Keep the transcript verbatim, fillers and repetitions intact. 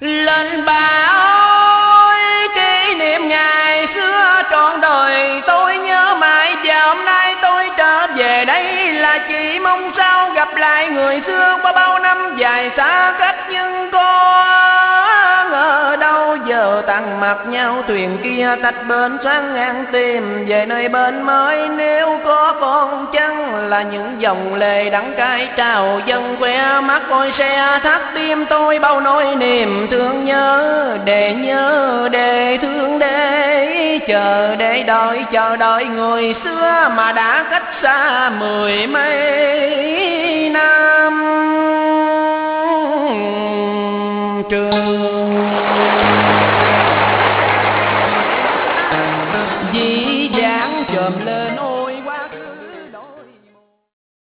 Lên bà ơi, kỷ niệm ngày xưa trọn đời tôi nhớ mãi, và hôm nay tôi trở về đây là chỉ mong sao gặp lại người xưa. Qua bao năm dài xa cách nhưng có ngờ đâu giờ tặng mặt nhau, thuyền kia tách bến sang ngang tìm về nơi bên mới. Nếu có con chăng là những dòng lệ đắng cay trào dâng khoe mắt, ôi sẽ thắt tim tôi bao nỗi niềm thương nhớ. Để nhớ để thương để chờ để đợi, chờ đợi người xưa mà đã cách xa mười mấy năm trường. Dĩ dãn chồm lên